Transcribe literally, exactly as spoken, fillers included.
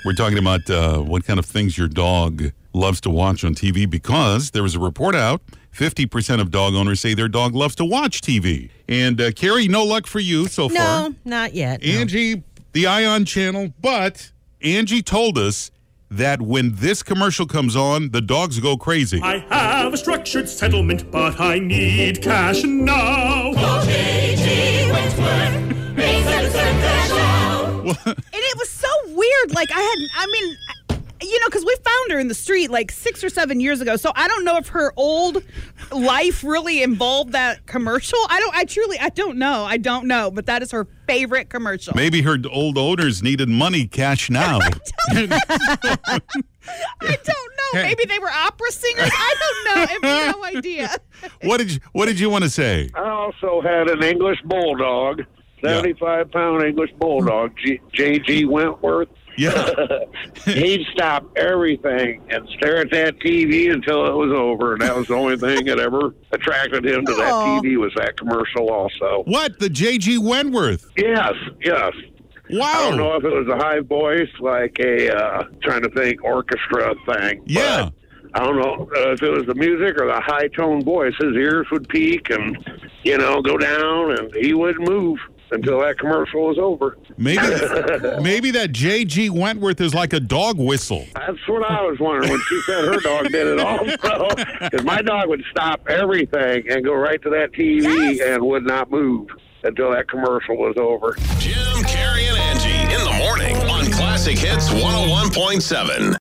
We're talking about uh, what kind of things your dog loves to watch on T V because there was a report out, fifty percent of dog owners say their dog loves to watch T V. And uh, Carrie, no luck for you so no, far. No, not yet. No. Angie, the Ion channel, but Angie told us that when this commercial comes on, the dogs go crazy. I have a structured settlement, but I need cash now. Call J G Wentworth, raise and send cash now. And it was so weird. Like, I had, I mean, you know, because we found her in the street like six or seven years ago. So I don't know if her old life really involved that commercial. I don't, I truly, I don't know. I don't know. But that is her favorite commercial. Maybe her old owners needed money cash now. I don't know. I don't know. Maybe they were opera singers. I don't know. I have no idea. What did you, what did you want to say? I also had an English bulldog, seventy-five pound English bulldog, G- J G Wentworth. Yeah. He'd stop everything and stare at that T V until it was over, and that was the only thing that ever attracted him to that Aww. T V was that commercial also. What? The J G Wentworth? Yes, yes. Wow. I don't know if it was a high voice, like a, uh, trying to think, orchestra thing. Yeah. I don't know uh, if it was the music or the high-tone voice. His ears would peak and, you know, go down, and he wouldn't move until that commercial was over. Maybe maybe that J G Wentworth is like a dog whistle. That's what I was wondering when she said her dog did it also. Because my dog would stop everything and go right to that T V Yes. and would not move until that commercial was over. Jim, Carrie, and Angie in the morning on Classic Hits one oh one point seven.